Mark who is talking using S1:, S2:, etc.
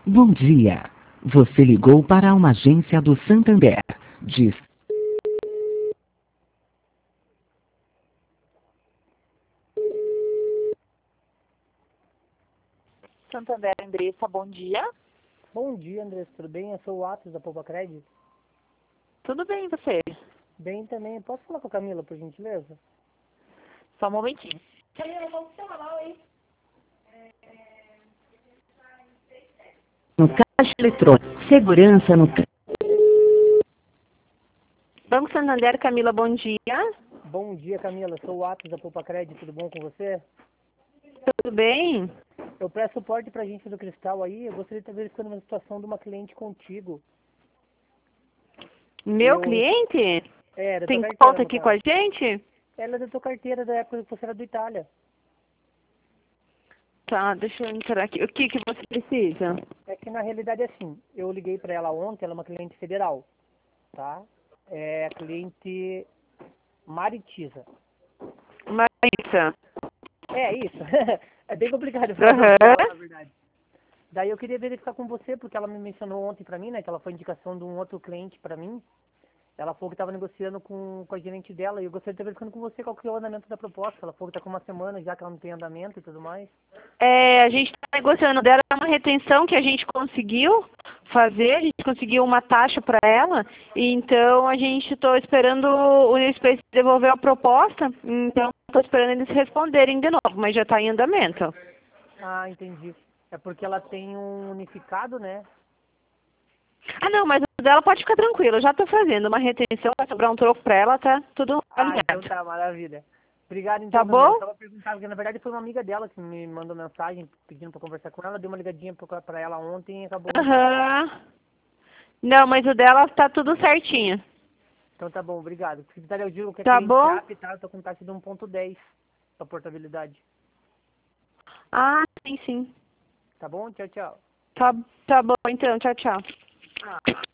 S1: Bom dia. Você ligou para uma agência do Santander. Diz.
S2: Santander, Andressa, bom dia.
S3: Bom dia, Andressa, tudo bem? Eu sou o Atos da Poupa Credit.
S2: Tudo bem, e você?
S3: Bem também. Posso falar com a Camila, por gentileza?
S2: Só um momentinho.
S1: No caixa eletrônico. Segurança no caixa.
S2: Banco Santander, Camila, bom dia.
S3: Bom dia, Camila. Sou o Atos da Poupa Credit. Tudo bom com você?
S2: Tudo bem?
S3: Eu presto suporte pra agência do Cristal aí. Eu gostaria de estar verificando uma situação de uma cliente contigo.
S2: Meu cliente?
S3: É, da tua
S2: Tem
S3: carteira,
S2: conta
S3: no
S2: aqui com a
S3: caso.
S2: gente?
S3: Ela é da tua carteira da época que você era do Itália.
S2: Tá, deixa eu entrar aqui. O que você precisa?
S3: É que na realidade é assim. Eu liguei pra ela ontem, ela é uma cliente federal, tá? É a cliente Maritiza.
S2: Marisa.
S3: É isso. É bem complicado falar o nome dela, na verdade. Daí eu queria verificar com você, porque ela me mencionou ontem pra mim, né, que ela foi indicação de um outro cliente pra mim. Ela falou que estava negociando com a gerente dela e eu gostaria de estar verificando com você qual que é o andamento da proposta. Ela falou que tá com uma semana já que ela não tem andamento e tudo mais.
S2: A gente está negociando dela uma retenção que a gente conseguiu fazer, a gente conseguiu uma taxa para ela, e então a gente estou esperando o Unispace devolver a proposta, então estou esperando eles responderem de novo, mas já está em andamento.
S3: Ah, entendi. É porque ela tem um unificado, né?
S2: Ah não, mas o dela pode ficar tranquilo, eu já estou fazendo uma retenção, vai sobrar um troco para ela, tá tudo
S3: Ah, então
S2: alinhado.
S3: tá, maravilha. Obrigado
S2: Tá
S3: então, Camila. Eu
S2: bom?
S3: tava perguntando, porque na verdade foi uma amiga dela que me mandou mensagem pedindo pra conversar com ela. Dei uma ligadinha pra ela ontem e acabou.
S2: Aham. Não, mas o dela tá tudo certinho.
S3: Então tá bom, obrigado. Secretária, eu digo que é
S2: Tá
S3: cliente
S2: bom?
S3: app, tá? Eu tô com taxa de 1,10 pra portabilidade.
S2: Ah, sim, sim.
S3: Tá bom? Tchau, tchau.
S2: Tá, tá bom então, tchau, tchau.